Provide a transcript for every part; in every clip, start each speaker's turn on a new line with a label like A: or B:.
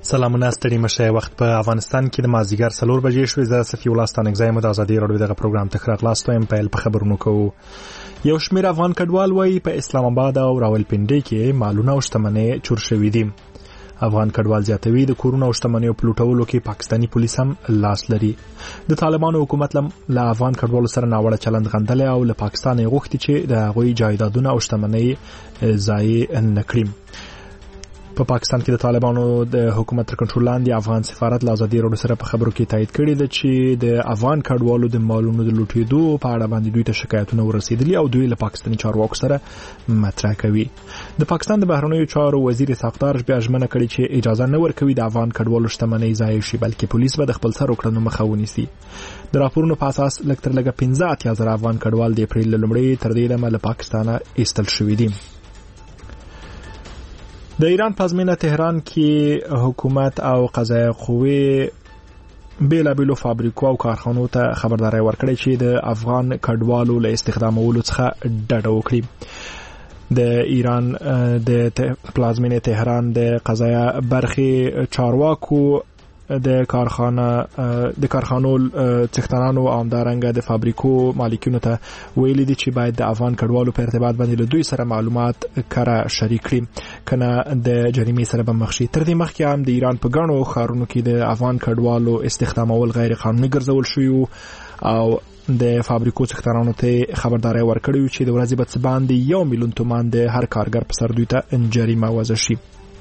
A: سلامونه ستړي مشه. وخت په افغانستان کې د مازدیګر 4 بجې شوې. زه صفي الله ستانګزایم د ازادي راډیو دغه پروګرام ته خراغلاستو ام په خبرونو کوو. یو شمېر افغان کډوال وایي په اسلام آباد او راولپنډي کې مالونه او شتمنۍ چور شوي دي. افغان کډوال زیاتوي د کورونو او شتمنیو پلوټولو کې پاکستانی پولیس هم لاس لري. د طالبانو حکومت له افغان کډوالو سره ناوړه چلند غندل او له پاکستان غوښتي چې د هغوی جایدادونه او شتمنۍ ضایع نه کړي. په پاکستان کې د طالبانو د حکومت تر کنټرول لاندې افغان سفارت له ازادي راډیو سره په خبرو کې تایید کړی دی چې د افغان کډوالو د مالونو د لوټېدو په اړه باندې دوی ته شکایتونه ورسېدلي او دوی له پاکستاني چارواکو سره مطرح کوي. د پاکستان د بهرنیو چارو وزیر ساختار بیا ژمنه کړې چې اجازه نه ورکوي د افغان کډوالو شتمنۍ ضایع شي، بلکې پولیس به د خپل سر وکړنو مخه ونیسي. د راپورونو په اساس لږ تر لږه 15,000 افغان کډوال د اپریل لومړۍ تر دې دمه له پاکستانه ایستل شوي دي. د ایران پلازمینه تهران کې حکومت او قضایه قوې بیلابیلو فابریکو او کارخانو ته خبرداري ورکړې چې د افغان کډوالو له استخدامولو څخه ډډه وکړي. د ایران د پلازمینه تهران د قضایه برخې چارواکو د کارخانو څښتنانو او همدارنګه د فابریکو مالکینو ته ویلي دي چې باید د افغان کډوالو په ارتباط باندې له دوی سره معلومات کره شریک کړي، کنه د جریمې سره به مخ شي. تر دې مخکې هم د ایران په ګڼو ښارونو کې د افغان کډوالو استخدامول غیر قانوني ګرځول شوي او د فابریکو څښتنانو ته خبرداري ورکړي چې د ورځې به باندې 1 میلیون تومان د هر کارګر په سر دوی ته جریمه وضع شي.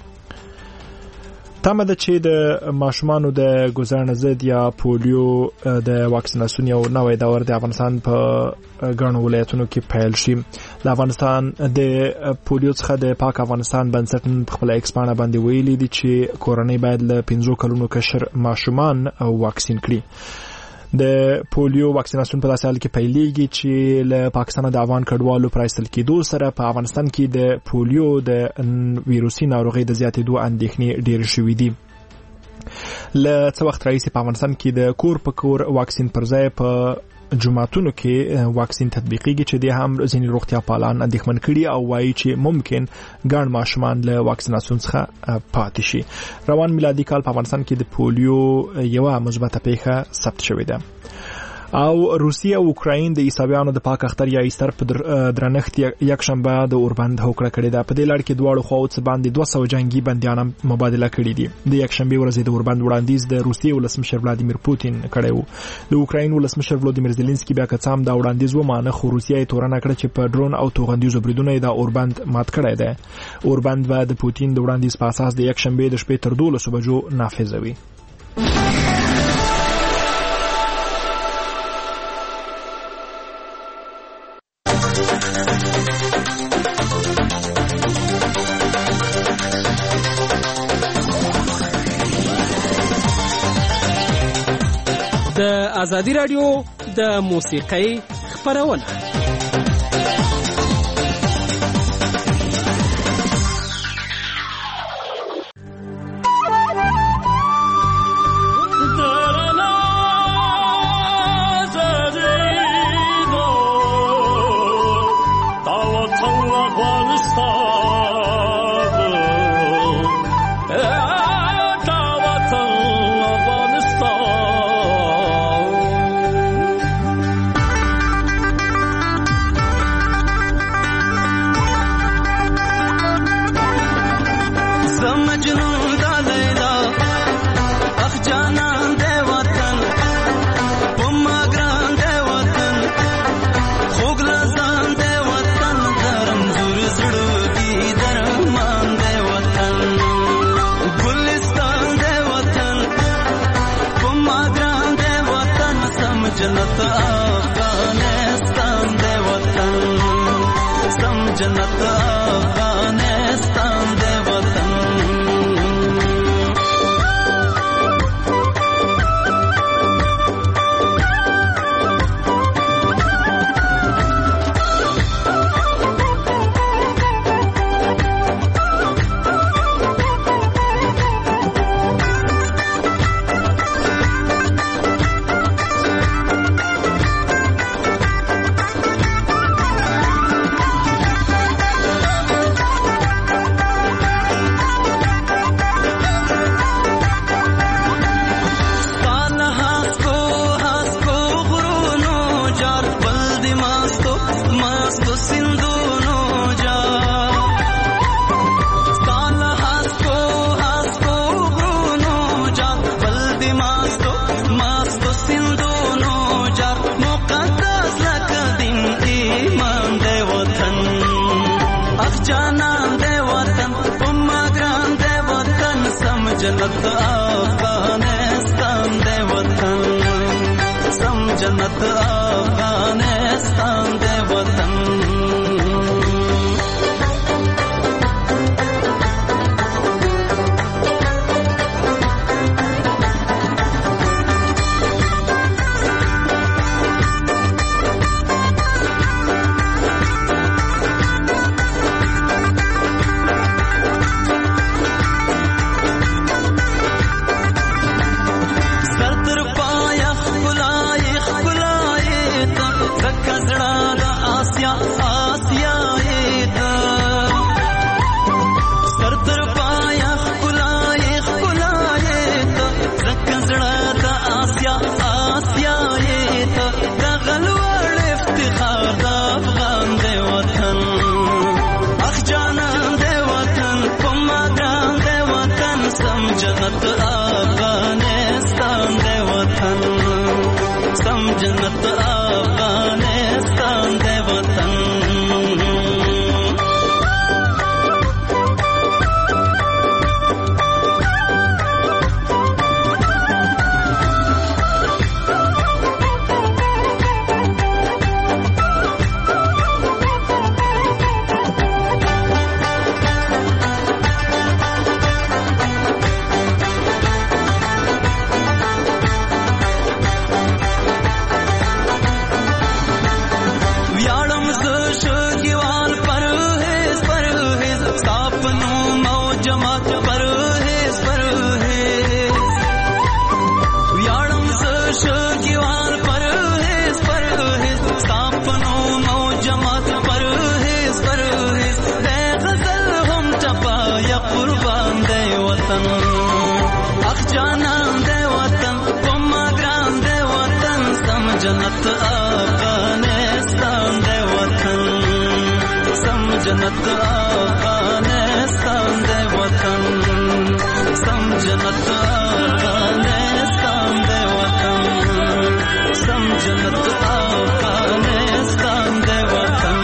A: تمه ده چې د ماشومانو د ګوزار ضد یا پولیو د واکسیناسیون یو نوې دور د افغانستان په ګڼو ولایتونو کې پیل شي. د افغانستان د پولیو څخه د پاک افغانستان بنسټ په خپل ایکسپانه باندې ویلي دي چې کورنۍ باید له 15 کلونو کشر ماشومان واکسین کړي. د پولیو واکسیناسیون په داسې حال کې پیلېږي چې له پاکستان د افغان کډوالو پرایستل کېدو سره په افغانستان کې د پولیو د ویروسي ناروغۍ د زیاتېدو اندېښنې ډېرې شوې دي. له څه وخت راهیسې په افغانستان کې د کور په کور واکسین پر ځای په جمعتونو کې واکسین تطبیقیږي چې د هم ځینې روغتیا پالان اندېښمن کړي او وایي چې ممکن ګڼ ماشومان له واکسیناسیون څخه پاتې شي. روان میلادي کال په افغانستان کې د پولیو یوه مثبته پیښه ثبت شوې ده. او روسیه او اوکراین د عیسویانو د پاک اختر یا ایستر په درنښت یک شنبه د اوربند هوکړه کړې ده. په دې لړ کې دواړو خواو څخه باندې 200 جنگي بندیان مبادله کړي دي. د یک شنبه ورځ د اوربند وړاندیز د روسیې ولسمشر ولادیمیر پوتین کړی وو. د اوکراین ولسمشر ولادیمیر زيلنسکي بیا کڅام دا وړاندیز ومانه، خو روسیه یې تورنه کړه چې په ډرون او توغندیزو بریدونو د اوربند مات کړی دی. اوربند به د پوتین د وړاندیز په اساس د یک شنبه د شپې تر 12 بجو نافذوي.
B: د ازادي راډیو د موسیقۍ خبرونه.
C: जन्नत अफगानिस्तान दे वतन सम जन्नत अफगानिस्तान दे वतन जन्नत अफगानिस्तान दे वतन सम जन्नत अफगानिस्तान दे वतन जन्नत अफगानिस्तान दे वतन सम जन्नत अफगानिस्तान दे वतन सम जन्नत अफगानिस्तान दे वतन सम जन्नत अफगानिस्तान दे वतन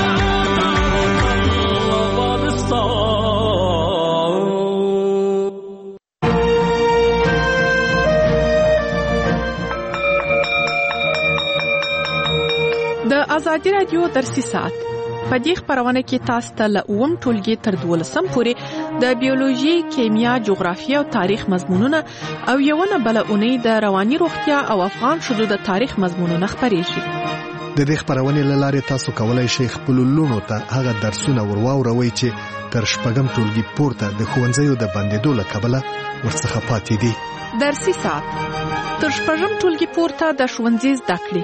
D: ازادي رادیو درسي ساعت په دې خبرونه کې تاسو ته له اوم ټولګي تر 12 پورې د بیولوژي، کیمیا، جغرافیه او تاریخ مضمونونه او یوونه بلونه د رواني روغتیا او افغان شذو د تاریخ مضمونونه خبرېږي.
E: د دې خبرونه لاره تاسو کولای شئ خپل لونو ته هغه درسونه ورواوروي چې تر شپږم ټولګي پورته د ښوونځیو د بندیدو له کبله ورڅخه پاتې دي.
D: درسي ساعت تر شپږم ټولګي پورته د ښوونځي زده کړې.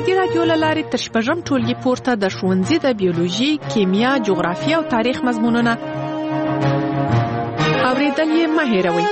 D: ازادي رادیو لاره تر شپږم ټولګي پورته د ښوونځي د بیولوژي، کیمیا، جغرافیه او تاریخ مضمونونه اوریدل یې مه هېروئ.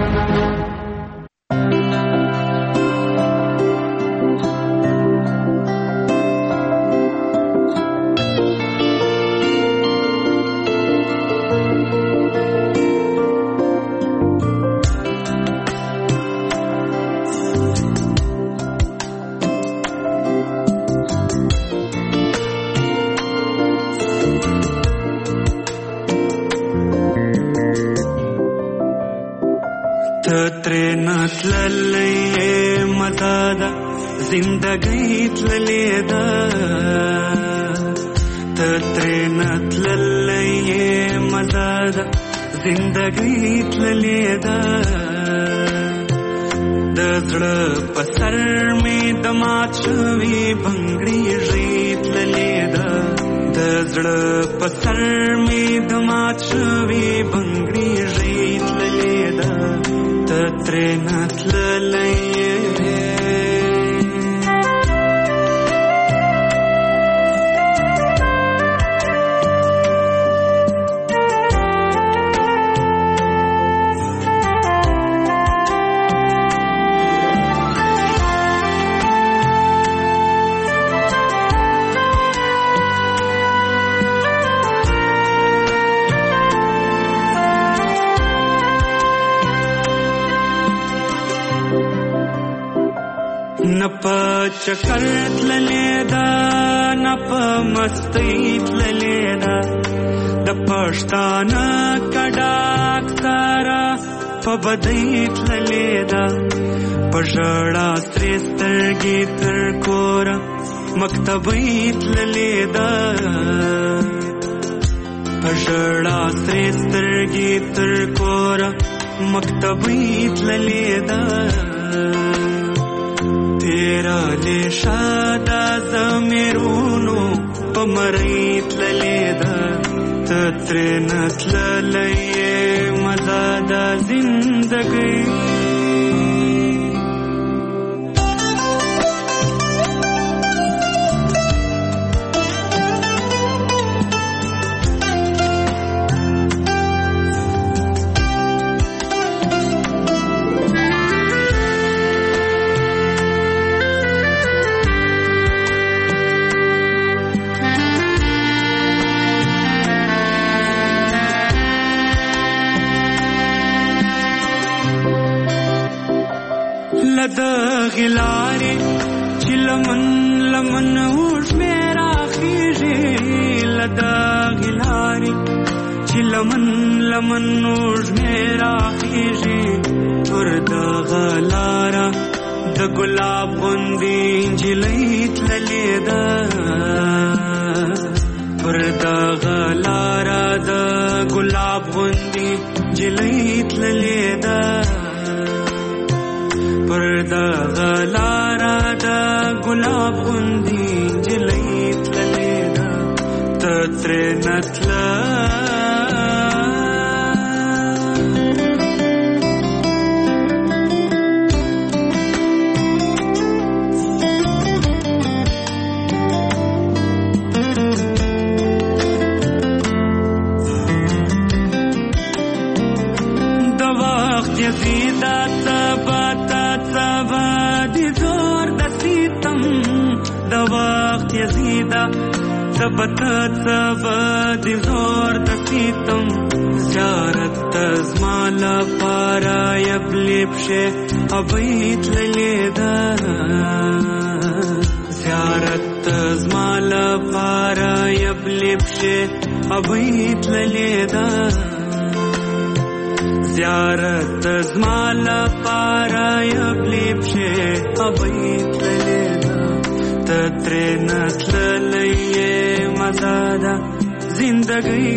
C: زندگی تللی دا تترینت للی مزاد زندگی تللی دا دزړه پسر می دمات شوی بنگړی ریت للی دا دزړه پسر می دمات شوی بنگړی ریت للی دا تترینت للی چکر تللی دا نپ مستی تللی دا د پښتانه کډاک سارا په بدی تللی دا پژړا سری سترګې تر کور مکتبې تللی دا پژړا سری سترګې تر کور مکتبې تللی دا تیرا لیشادا زمیرونو پمریت للیدا تترینت للی مزادا زندگی غلاري چې لمن لمن اوش میرا خیږي لدا غلاري چې لمن لمن اوش میرا خیږي پر دا غلارا د ګلاب غوندي جلې تللې دا پر دا غلارا د ګلاب غوندي جلې تللې دا پر دا غلارا دا گلاب غندی جلیت للیدا تترینت دا وقت یزیدا ثبت ثبت زور د سیتم زیارت تزمالا پارا یبلب شه ابیت لیدا زیارت تزمالا پارا یبلب شه ابیت لیدا زیارت تزمالا پارا یبلب شه ابیت لیدا تترینت للی مزادا زندگی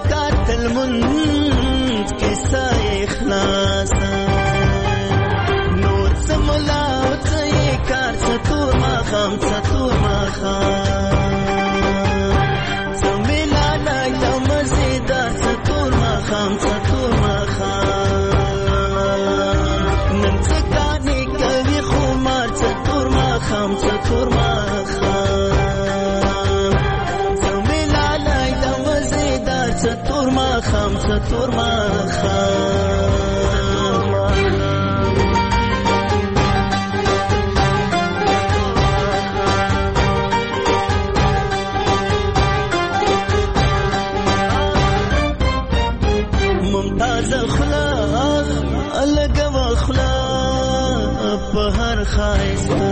F: کار ستور ماخام ستور ماخام زمیلا لای د مزیدار ستور ماخام ستور ماخام نن څکانی کوي خمار ستور ماخام ستور ماخام زمیلا لای د مزیدار ستور ماخام ستور ماخام بهر خایسته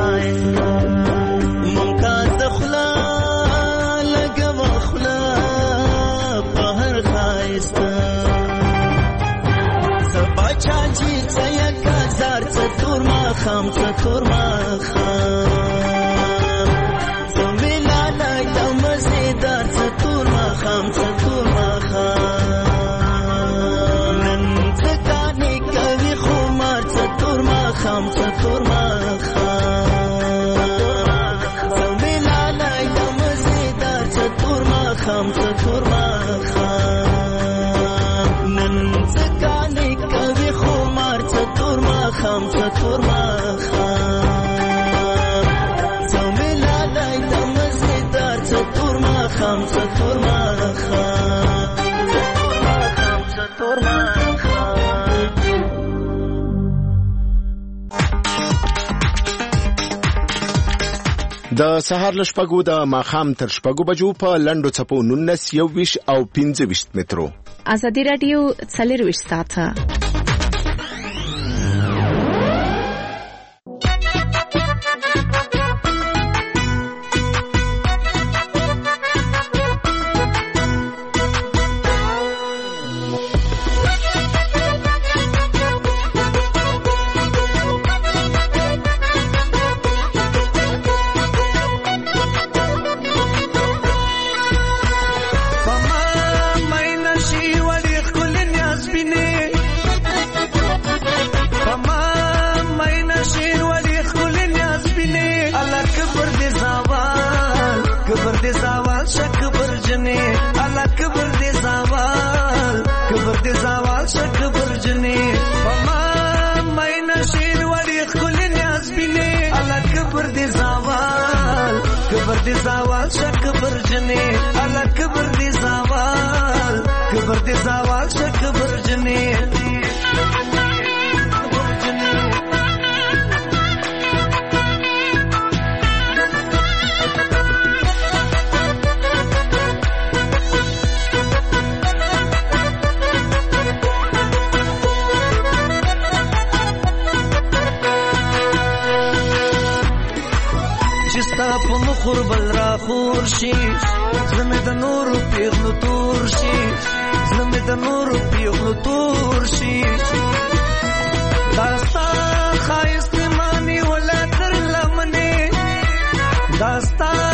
F: ممتاز دخلا لگه مخلا بهر خایسته زبا چاچی چیک هزار چطور ماخام چطور ماخام زمیلا لای د مزیدار چطور ماخام چطور ماخام نن څکانی کوي خمار چطور ماخام ستور ماخام زمیلا لای د مزیدار ستور ماخام ستور ماخام نن څکانی کوي خمار ستور ماخام ستور ماخام زمیلا لای د مزیدار ستور ماخام ستور ماخام ستور ماخام
G: د سهار له شپږو د ماښام تر شپږو بجو په لنډو څپو 19 21 او 25 مترو
D: ازادي رادیو 24 ساعته
F: زوال شک برجنی الا کبر دی زوال کبر دی زوال شک برجنی
C: قربل را خورشي زمه د نور پیغلو تور شي زمه د نور پیغلو تور شي داستا خایست مانی ولا تر لمنه داستا